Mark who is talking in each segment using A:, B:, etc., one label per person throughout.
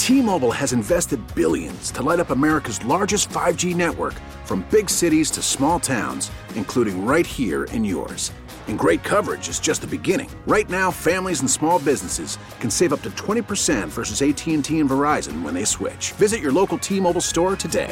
A: T-Mobile has invested billions to light up America's largest 5G network, from big cities to small towns, including right here in yours. And great coverage is just the beginning. Right now, families and small businesses can save up to 20% versus AT&T and Verizon when they switch. Visit your local T-Mobile store today.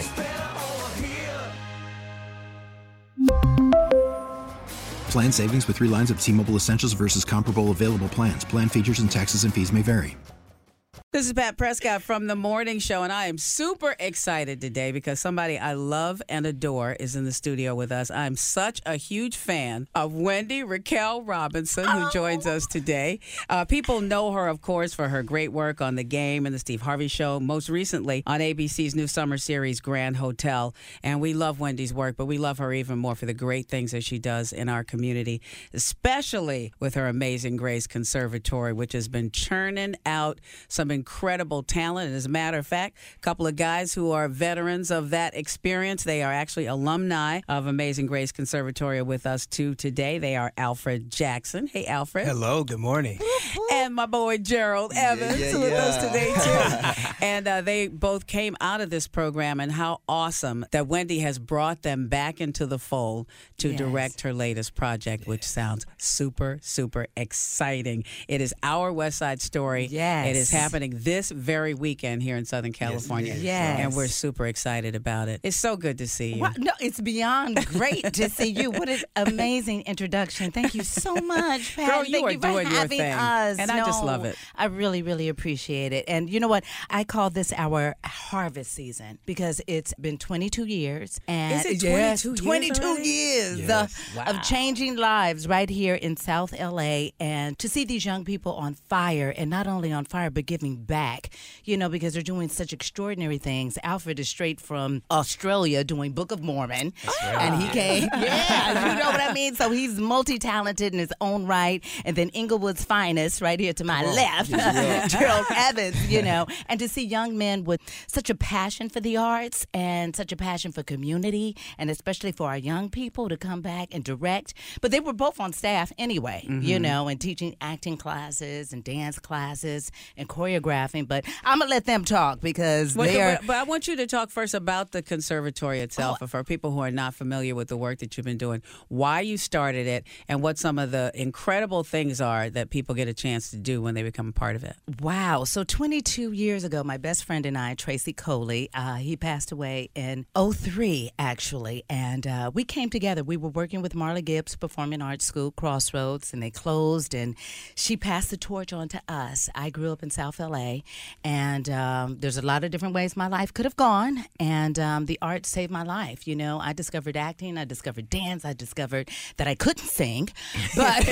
B: Plan savings with 3 lines of T-Mobile Essentials versus comparable available plans. Plan features and taxes and fees may vary.
C: This is Pat Prescott from The Morning Show, and I am super excited today because somebody I love and adore is in the studio with us. I'm such a huge fan of Wendy Raquel Robinson, who joins us today. People know her, of course, for her great work on The Game and The Steve Harvey Show, most recently on ABC's new summer series, Grand Hotel. And we love Wendy's work, but we love her even more for the great things that she does in our community, especially with her Amazing Grace Conservatory, which has been churning out some incredible talent. And as a matter of fact, a couple of guys who are veterans of that experience. They are actually alumni of Amazing Grace Conservatory with us too today. They are Alfred Jackson. Hey, Alfred.
D: Hello. Good morning.
C: And my boy Gerald Evans with us today too. And they both came out of this program, and how awesome that Wendy has brought them back into the fold to direct her latest project, which sounds super, super exciting. It is Our West Side Story.
E: Yes.
C: It is happening this very weekend here in Southern California.
E: Yes.
C: And we're super excited about it. It's so good to see you.
E: Well, no, it's beyond great to see you. What an amazing introduction. Thank you so much, Pat.
C: Girl, you
E: Thank
C: are
E: you for
C: doing your
E: having
C: thing.
E: us.
C: And I just love it.
E: I really, really appreciate it. And you know what? I call this our harvest season because it's been 22 years. And
C: Is it 22 years
E: 22
C: already?
E: years of changing lives right here in South LA. And to see these young people on fire, and not only on fire, but giving back, you know, because they're doing such extraordinary things. Alfred is straight from Australia doing Book of Mormon. And he came, you know what I mean? So he's multi-talented in his own right. And then Inglewood's finest right here to my left, Gerald Evans, you know. And to see young men with such a passion for the arts and such a passion for community, and especially for our young people to come back and direct. But they were both on staff anyway, you know, and teaching acting classes and dance classes and choreographing. But I'm going to let them talk because they are...
C: But I want you to talk first about the conservatory itself, for people who are not familiar with the work that you've been doing, why you started it, and what some of the incredible things are that people get a chance to do when they become a part of it.
E: Wow. So 22 years ago, my best friend and I, Tracy Coley, he passed away in 2003, actually. And we came together. We were working with Marla Gibbs Performing Arts School, Crossroads, and they closed. And she passed the torch on to us. I grew up in South LA. And there's a lot of different ways my life could have gone. And the art saved my life. You know, I discovered acting. I discovered dance. I discovered that I couldn't sing. But,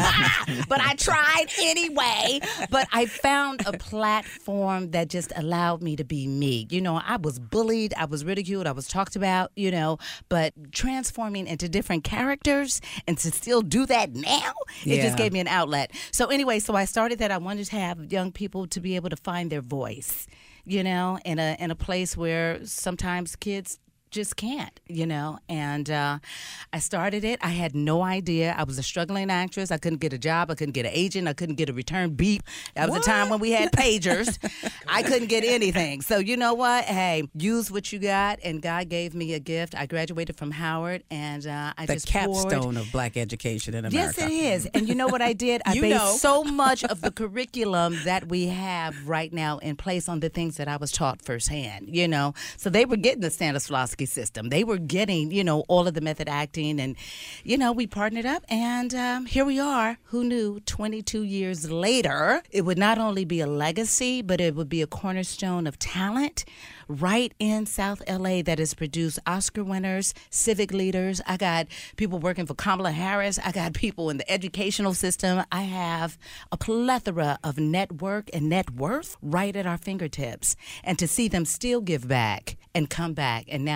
E: but I tried anyway. But I found a platform that just allowed me to be me. You know, I was bullied. I was ridiculed. I was talked about, you know. But transforming into different characters and to still do that now, it just gave me an outlet. So anyway, so I started that. I wanted to have young people to be able to find their voice, you know, in a place where sometimes kids just can't, you know. And I started it. I had no idea. I was a struggling actress. I couldn't get a job. I couldn't get an agent. I couldn't get a return beep. That was a time when we had pagers. I couldn't get anything. So you know what? Hey, use what you got. And God gave me a gift. I graduated from Howard, and I just
C: capstone of black education in America.
E: Yes, it is. And you know what I did? I based so much of the curriculum that we have right now in place on the things that I was taught firsthand, you know. So they were getting the Stanislavski system. They were getting, you know, all of the method acting, and, you know, we partnered up, and here we are. Who knew 22 years later, it would not only be a legacy, but it would be a cornerstone of talent right in South LA that has produced Oscar winners, civic leaders. I got people working for Kamala Harris. I got people in the educational system. I have a plethora of network and net worth right at our fingertips. And to see them still give back and come back and now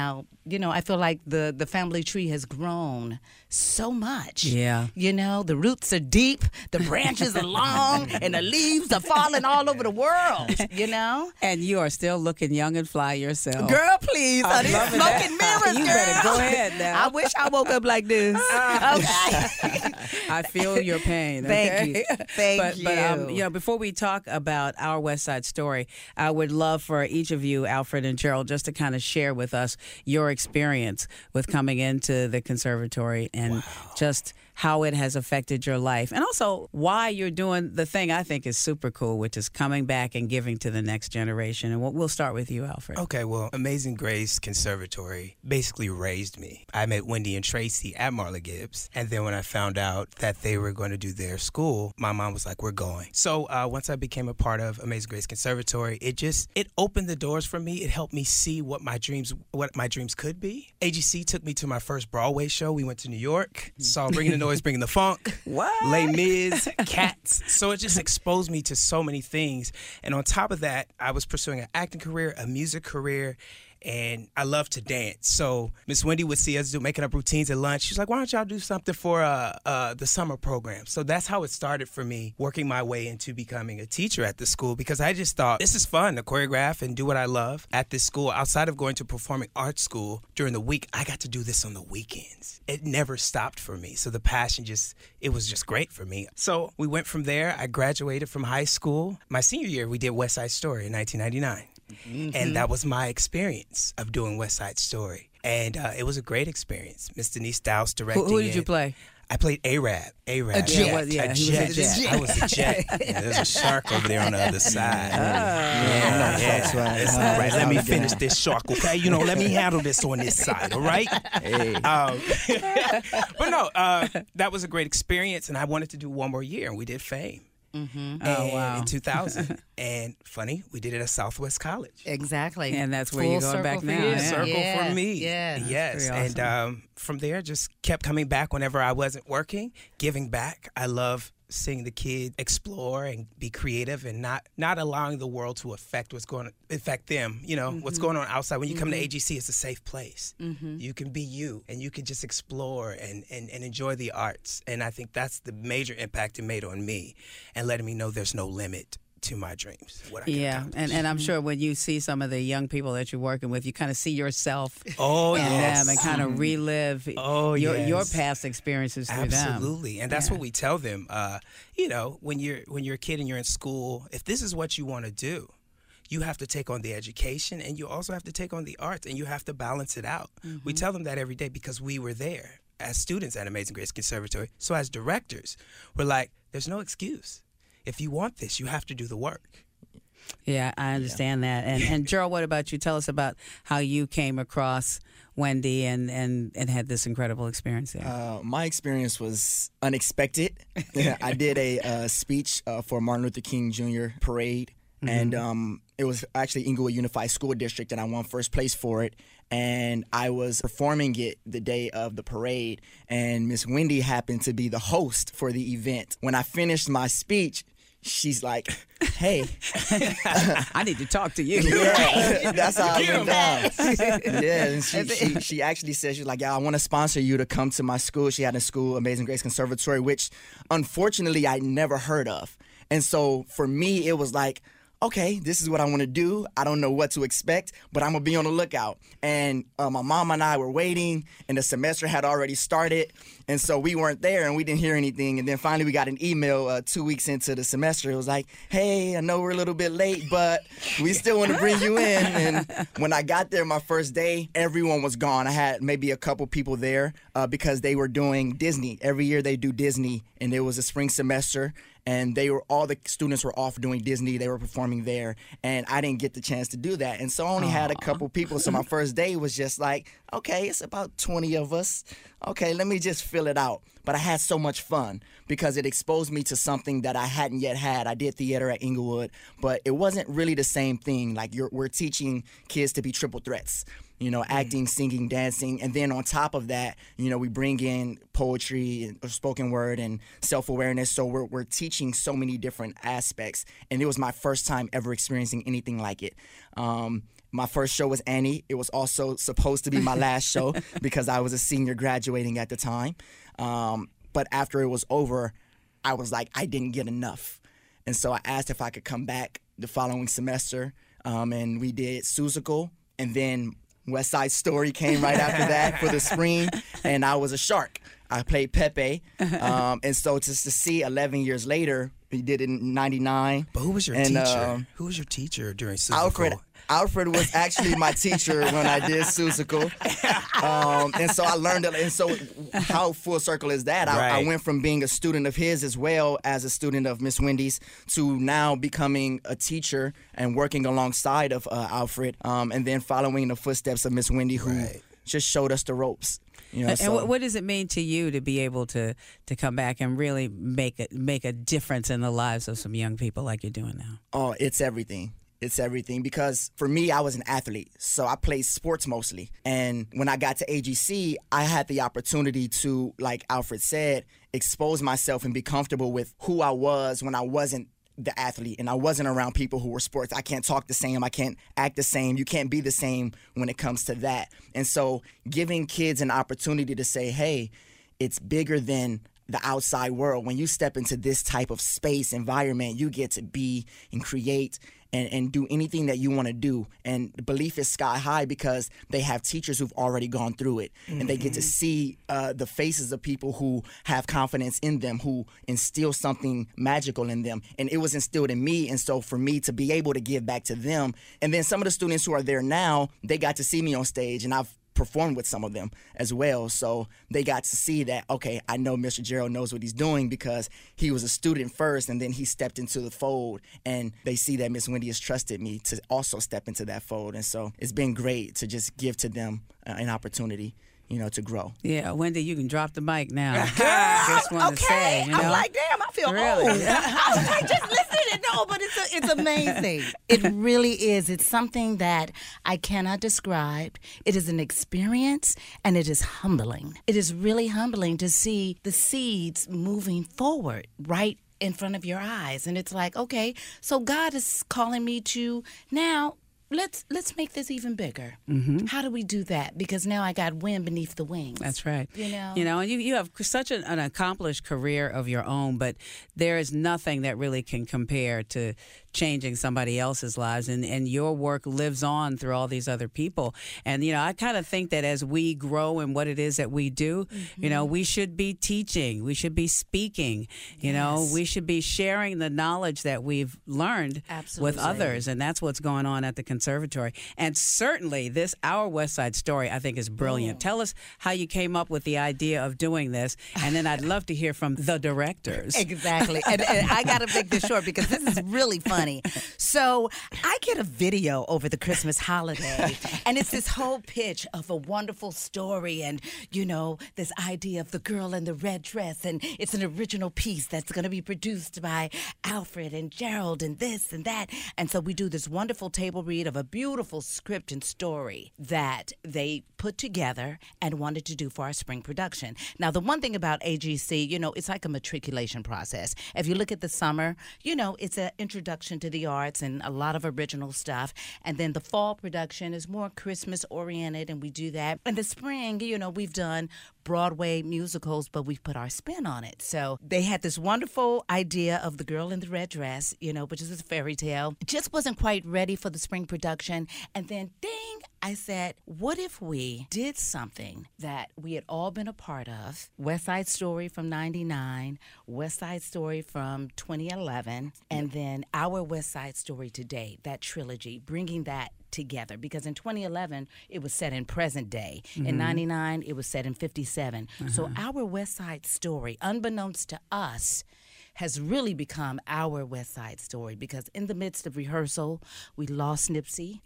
E: I feel like the family tree has grown so much.
C: Yeah.
E: The roots are deep, the branches are long, and the leaves are falling all over the world,
C: And you are still looking young and fly yourself.
E: Girl, please.
C: I'm
E: These
C: loving
E: smoking
C: that.
E: mirrors,
C: You
E: girl.
C: better go ahead now.
E: I wish I woke up like this. Okay.
C: I feel your pain.
E: Thank
C: Okay?
E: you. Thank you.
C: But before we talk about our West Side Story, I would love for each of you, Alfred and Gerald, just to kind of share with us your experience with coming into the conservatory and just how it has affected your life, and also why you're doing the thing I think is super cool, which is coming back and giving to the next generation. And we'll start with you, Alfred.
D: Okay, well, Amazing Grace Conservatory basically raised me. I met Wendy and Tracy at Marla Gibbs, and then when I found out that they were going to do their school, my mom was like, we're going. So once I became a part of Amazing Grace Conservatory, it opened the doors for me. It helped me see what my dreams could be. AGC took me to my first Broadway show. We went to New York, saw Bringing the Noise, Bringing the Funk, Les Mis, Cats. So it just exposed me to so many things. And on top of that, I was pursuing an acting career, a music career, and I love to dance. So Miss Wendy would see us making up routines at lunch. She's like, why don't y'all do something for the summer program? So that's how it started for me, working my way into becoming a teacher at the school, because I just thought, this is fun to choreograph and do what I love at this school. Outside of going to performing arts school during the week, I got to do this on the weekends. It never stopped for me. So the passion it was just great for me. So we went from there. I graduated from high school. My senior year, we did West Side Story in 1999. Mm-hmm. And that was my experience of doing West Side Story. And it was a great experience. Miss Denise Dowse directing.
C: Who did you play?
D: I played Arab.
C: A jet.
D: A jet. I was a jet. There's a shark over there on the other side. Right. Let me finish this shark, okay? Let me handle this on this side, all right? Hey. But no, that was a great experience, and I wanted to do one more year, and we did Fame.
E: Mm-hmm.
D: In 2000. And funny, we did it at Southwest College.
E: Exactly.
C: And that's where you're going back now.
D: Full circle for me.
E: Yeah.
D: Yes.
C: Awesome.
D: And from there, just kept coming back whenever I wasn't working, giving back. I love seeing the kids explore and be creative and not allowing the world to affect them. What's going on outside. When you come to AGC, it's a safe place. Mm-hmm. You can be you, and you can just explore and enjoy the arts. And I think that's the major impact it made on me, and letting me know there's no limit to my dreams.
C: And I'm sure when you see some of the young people that you're working with, you kind of see yourself in them and kind of relive your past experiences through them.
D: Absolutely. And that's what we tell them. When you're a kid and you're in school, if this is what you want to do, you have to take on the education, and you also have to take on the arts, and you have to balance it out. Mm-hmm. We tell them that every day because we were there as students at Amazing Grace Conservatory. So as directors, we're like, there's no excuse. If you want this, you have to do the work.
C: Yeah, I understand that. And Gerald, what about you? Tell us about how you came across Wendy and had this incredible experience there.
F: My experience was unexpected. I did a speech for Martin Luther King Jr. parade, and it was actually Inglewood Unified School District, and I won first place for it. And I was performing it the day of the parade, and Miss Wendy happened to be the host for the event. When I finished my speech, she's like, hey.
C: I need to talk to you.
F: Yeah, that's how it went down. Yeah, and she actually said, she's like, yeah, I want to sponsor you to come to my school. She had a school, Amazing Grace Conservatory, which unfortunately I never heard of. And so for me, it was like, okay, this is what I want to do. I don't know what to expect, but I'm going to be on the lookout. And my mom and I were waiting, and the semester had already started. And so we weren't there, and we didn't hear anything. And then finally we got an email 2 weeks into the semester. It was like, hey, I know we're a little bit late, but we still want to bring you in. And when I got there my first day, everyone was gone. I had maybe a couple people there because they were doing Disney. Every year they do Disney, and it was a spring semester. And all the students were off doing Disney. They were performing there, and I didn't get the chance to do that. And so I only had a couple people. So my first day was just like, okay, it's about 20 of us. Okay, let me just fill it out. But I had so much fun because it exposed me to something that I hadn't yet had. I did theater at Inglewood, but it wasn't really the same thing. Like we're teaching kids to be triple threats. acting, singing, dancing. And then on top of that, we bring in poetry and spoken word and self-awareness. So we're teaching so many different aspects. And it was my first time ever experiencing anything like it. My first show was Annie. It was also supposed to be my last show because I was a senior graduating at the time. But after it was over, I was like, I didn't get enough. And so I asked if I could come back the following semester. And we did Seussical. And then West Side Story came right after that for the spring. And I was a shark. I played Pepe. And so just to see 11 years later, we did it in 99.
D: But who was your teacher? Who was your teacher during Seussical?
F: Alfred was actually my teacher when I did Seussical. And so I learned it. And so how full circle is that? I went from being a student of his as well as a student of Miss Wendy's to now becoming a teacher and working alongside of Alfred, and then following the footsteps of Miss Wendy, who just showed us the ropes.
C: And what does it mean to you to be able to come back and really make a difference in the lives of some young people like you're doing now?
F: Oh, it's everything. It's everything because for me, I was an athlete, so I played sports mostly. And when I got to AGC, I had the opportunity to, like Alfred said, expose myself and be comfortable with who I was when I wasn't the athlete and I wasn't around people who were sports. I can't talk the same. I can't act the same. You can't be the same when it comes to that. And so giving kids an opportunity to say, hey, it's bigger than the outside world. When you step into this type of space environment, you get to be and create and do anything that you want to do. And the belief is sky high because they have teachers who've already gone through it. Mm-hmm. And they get to see the faces of people who have confidence in them, who instill something magical in them. And it was instilled in me. And so for me to be able to give back to them, and then some of the students who are there now, they got to see me on stage, and I've performed with some of them as well. So they got to see that, okay, I know Mr. Gerald knows what he's doing because he was a student first and then he stepped into the fold, and they see that Miss Wendy has trusted me to also step into that fold. And so it's been great to just give to them an opportunity, to grow.
C: Yeah, Wendy, you can drop the mic now.
E: Just
C: want to say,
E: I'm like, damn, I feel old. I was like, just listening. No, but it's amazing. It really is. It's something that I cannot describe. It is an experience, and it is humbling. It is really humbling to see the seeds moving forward right in front of your eyes. And it's like, okay, so God is calling me to now, Let's make this even bigger. Mm-hmm. How do we do that? Because now I got wind beneath the wings.
C: That's right. And you have such an accomplished career of your own, but there is nothing that really can compare to changing somebody else's lives, and your work lives on through all these other people. And I kind of think that as we grow in what it is that we do, mm-hmm. We should be teaching, we should be speaking, we should be sharing the knowledge that we've learned with others, and that's what's going on at the conservatory. And certainly our West Side Story, I think, is brilliant. Tell us how you came up with the idea of doing this, and then I'd love to hear from the directors.
E: Exactly. And I got to make this short because this is really funny. So I get a video over the Christmas holiday, and it's this whole pitch of a wonderful story and, this idea of the girl in the red dress, and it's an original piece that's going to be produced by Alfred and Gerald and this and that. And so we do this wonderful table read of a beautiful script and story that they put together and wanted to do for our spring production. Now, the one thing about AGC, it's like a matriculation process. If you look at the summer, it's an introduction to the arts and a lot of original stuff. And then the fall production is more Christmas-oriented, and we do that. In the spring, we've done Broadway musicals, but we've put our spin on it. So they had this wonderful idea of the girl in the red dress, which is a fairy tale. It just wasn't quite ready for the spring production. And then, ding, I said, what if we did something that we had all been a part of? West Side Story from 99, West Side Story from 2011, and then our West Side Story today, that trilogy, bringing that together, because in 2011 it was set in present day. Mm-hmm. In 99 it was set in 57. Uh-huh. So our West Side Story, unbeknownst to us, has really become our West Side Story, because in the midst of rehearsal, we lost Nipsey,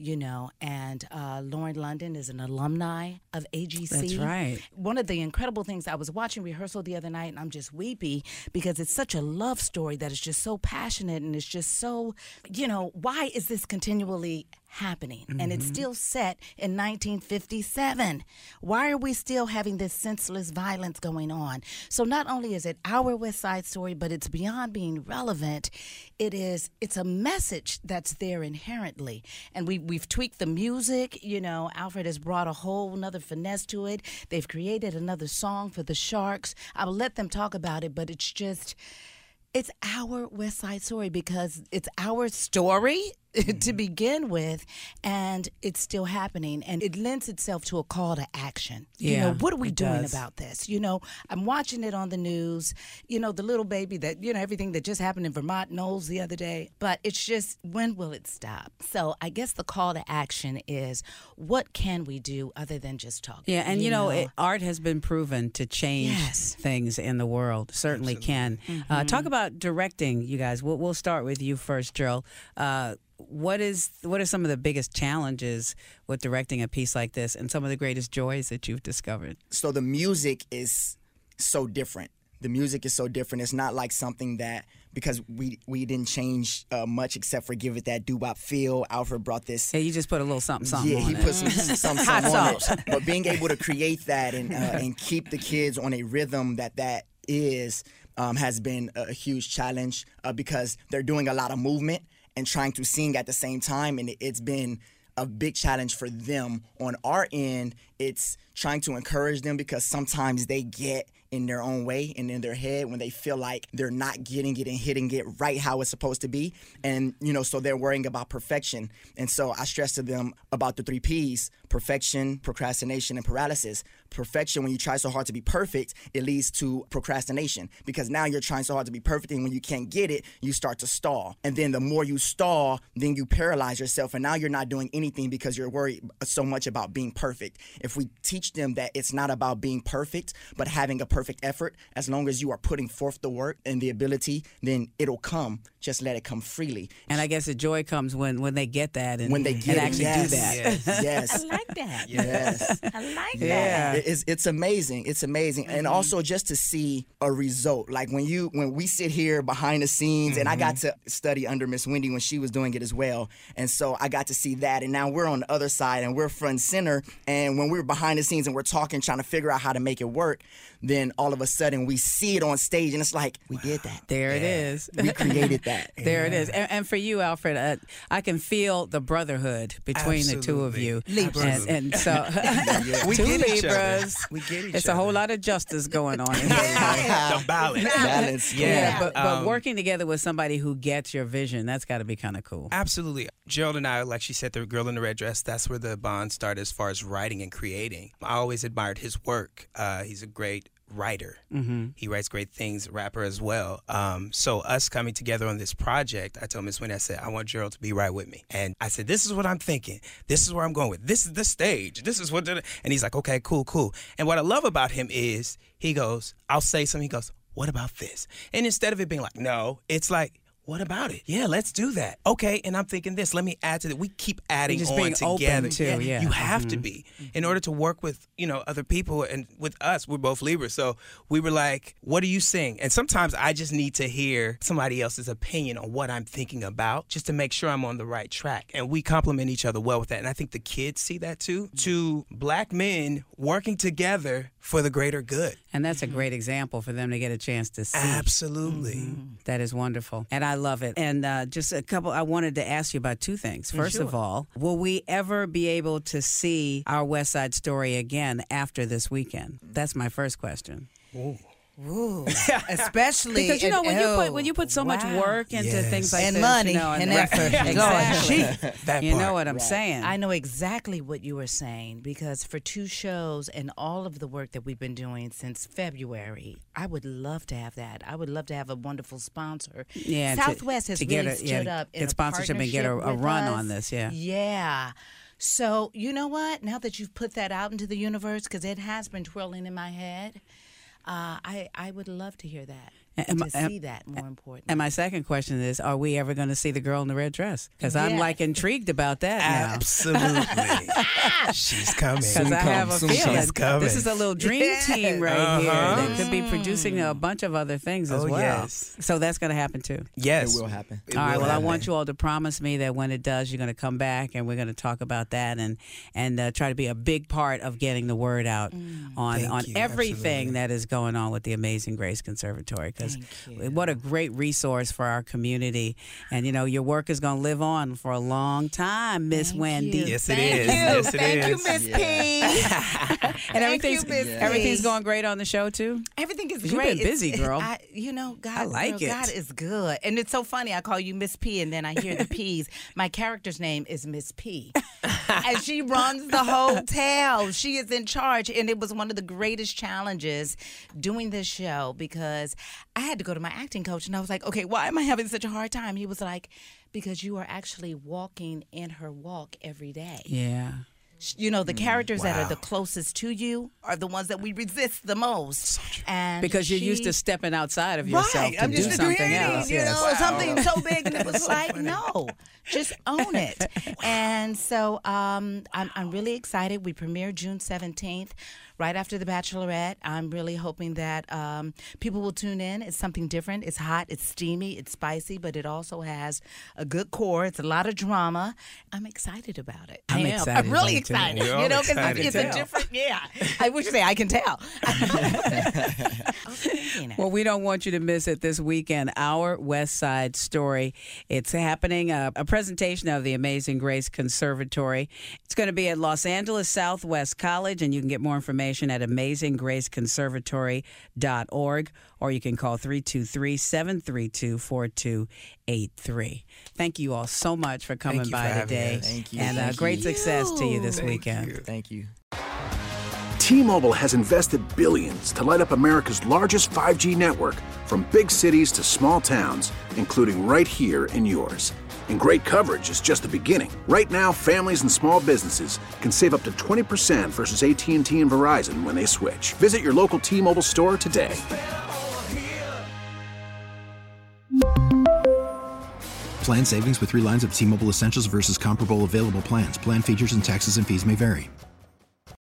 E: and Lauren London is an alumni of AGC.
C: That's right.
E: One of the incredible things, I was watching rehearsal the other night, and I'm just weepy because it's such a love story that is just so passionate, and it's just so, why is this continually happening, and it's still set in 1957. Why are we still having this senseless violence going on? So not only is it our West Side Story, but it's beyond being relevant. It's a message that's there inherently, and we've tweaked the music. You know, Alfred has brought a whole nother finesse to it. They've created another song for the Sharks. I will let them talk about it, but it's our West Side Story because it's our story to begin with, and it's still happening, and it lends itself to a call to action.
C: Yeah,
E: you know, what are we doing
C: does.
E: about this? You know, I'm watching it on the news, you know, the little baby that, you know, everything that just happened in Vermont Knowles the other day, but it's just, when will it stop? So I guess the call to action is, what can we do other than just talk?
C: Yeah, and art has been proven to change things in the world. Certainly can. Talk about directing, you guys. We'll start with you first, Joel. What are some of the biggest challenges with directing a piece like this, and some of the greatest joys that you've discovered?
F: So the music is so different. The music is so different. It's not like something that, because we didn't change much except for give it that doo-wop feel. Alfred brought this.
C: Yeah, you just put a little something on
F: he
C: it.
F: put some
C: Hot
F: on
C: sauce.
F: it. But being able to create that and keep the kids on a rhythm that is has been a huge challenge because they're doing a lot of movement and trying to sing at the same time, and it's been a big challenge for them. On our end, it's trying to encourage them because sometimes they get in their own way and in their head when they feel like they're not getting it and hitting it right how it's supposed to be. And, you know, so they're worrying about perfection. And so I stress to them about the 3 Ps: perfection, procrastination, and paralysis. Perfection, when you try so hard to be perfect, it leads to procrastination because now you're trying so hard to be perfect, and when you can't get it, you start to stall. And then the more you stall, then you paralyze yourself, and now you're not doing anything because you're worried so much about being perfect. If we teach them that it's not about being perfect, but having a perfect effort, as long as you are putting forth the work and the ability, then it'll come. Just let it come freely.
C: And I guess the joy comes when they get that and
F: when they get
C: actually
F: it,
C: do that.
F: Yes.
E: I like that.
F: Yes.
E: I like
C: Yeah.
E: that.
F: It's amazing. It's amazing. And also just to see a result. Like when we sit here behind the scenes, and I got to study under Miss Wendy when she was doing it as well. And so I got to see that. And now we're on the other side and we're front and center. And when we're behind the scenes and we're talking, trying to figure out how to make it work, then all of a sudden we see it on stage and it's like, we did that.
C: There it is.
F: We created that.
C: There it is. And for you, Alfred, I can feel the brotherhood between the two of you.
E: Libras.
C: And so,
D: We
C: two
D: get each other.
C: Libras.
D: We get each
C: It's
D: other.
C: a whole lot of justice going on in here.
D: The balance.
F: Balance.
C: Yeah,
F: cool.
C: but working together with somebody who gets your vision, that's got to be kind of cool.
D: Absolutely. Gerald and I, like she said, the girl in the red dress, that's where the bond started as far as writing and creating. I always admired his work. He's a great writer. He writes great things, rapper as well. So us coming together on this project, I told Miss Winnie, I said, I want Gerald to be right with me. And I said, this is what I'm thinking. This is where I'm going with. This is the stage. This is what, and he's like, okay, cool. And what I love about him is he goes, I'll say something. He goes, what about this? And instead of it being like, no, it's like, what about it? Yeah, let's do that. Okay, and I'm thinking this. Let me add to that. We keep adding
C: Just
D: on
C: being
D: together.
C: open too, yeah.
D: You have to be in order to work with other people, and with us, we're both Libras. So we were like, "What do you sing?" And sometimes I just need to hear somebody else's opinion on what I'm thinking about, just to make sure I'm on the right track. And we complement each other well with that. And I think the kids see that too. Two black men working together for the greater good.
C: And that's a great example for them to get a chance to see.
D: Absolutely.
C: That is wonderful. And I love it. And just a couple, I wanted to ask you about two things. First of all, will we ever be able to see our West Side Story again after this weekend? That's my first question.
E: Ooh, especially
C: Because when you put so much work into things like
E: and
C: this,
E: money
C: and
E: effort,
C: exactly.
D: That
C: You
D: part.
C: know what I'm saying?
E: I know exactly what you were saying, because for 2 shows and all of the work that we've been doing since February, I would love to have that. I would love to have a wonderful sponsor.
C: Yeah,
E: Southwest has really stood up in
C: get sponsorship and get a
E: partnership with
C: run
E: us.
C: on this. Yeah.
E: Yeah. So you know what? Now that you've put that out into the universe, because it has been twirling in my head, I would love to hear that. And to see that, more important.
C: And my second question is, are we ever going to see the girl in the red dress? Because I'm like intrigued about that now.
D: Absolutely. She's coming.
C: Because I have a feeling
D: She's coming.
C: this is a little dream team right here that could be producing a bunch of other things as well.
D: Yes.
C: So that's going to happen too.
D: Yes.
F: It will happen.
C: All right. Well, I want you all to promise me that when it does, you're going to come back and we're going to talk about that and try to be a big part of getting the word out on everything that is going on with the Amazing Grace Conservatory. Because what a great resource for our community. And, you know, your work is going to live on for a long time, Miss Wendy.
D: Yes, it is. Yes, it is.
E: Thank you, Miss P.
C: And everything's going great on the show, too?
E: Everything is
C: You've
E: great.
C: been busy, girl.
E: God,
C: I like it.
E: God is good. And it's so funny. I call you Miss P, and then I hear the P's. My character's name is Miss P. And she runs the hotel. She is in charge. And it was one of the greatest challenges doing this show because I had to go to my acting coach, and I was like, okay, why am I having such a hard time? He was like, because you are actually walking in her walk every day.
C: Yeah.
E: You know, the characters that are the closest to you are the ones that we resist the most. And
C: because you're used to stepping outside of yourself to do something else.
E: You know, something so big, and it was like, no, just own it. And so I'm really excited. We premiere June 17th. Right after The Bachelorette. I'm really hoping that people will tune in. It's something different. It's hot, it's steamy, it's spicy, but it also has a good core. It's a lot of drama. I'm excited about it.
C: I'm excited.
E: I'm really excited.
D: You're
E: You know, because
D: excited.
E: it's a different, I wish you say I can tell.
C: Well, we don't want you to miss it this weekend. Our West Side Story. It's happening, a presentation of the Amazing Grace Conservatory. It's going to be at Los Angeles Southwest College, and you can get more information at amazinggraceconservatory.org, or you can call 323-732-4283. Thank you all so much for coming by today.
F: Thank you.
C: And great success to you this weekend.
F: Thank you.
A: T-Mobile has invested billions to light up America's largest 5G network, from big cities to small towns, including right here in yours. And great coverage is just the beginning. Right now, families and small businesses can save up to 20% versus AT&T and Verizon when they switch. Visit your local T-Mobile store today.
B: Plan savings with 3 lines of T-Mobile Essentials versus comparable available plans. Plan features and taxes and fees may vary.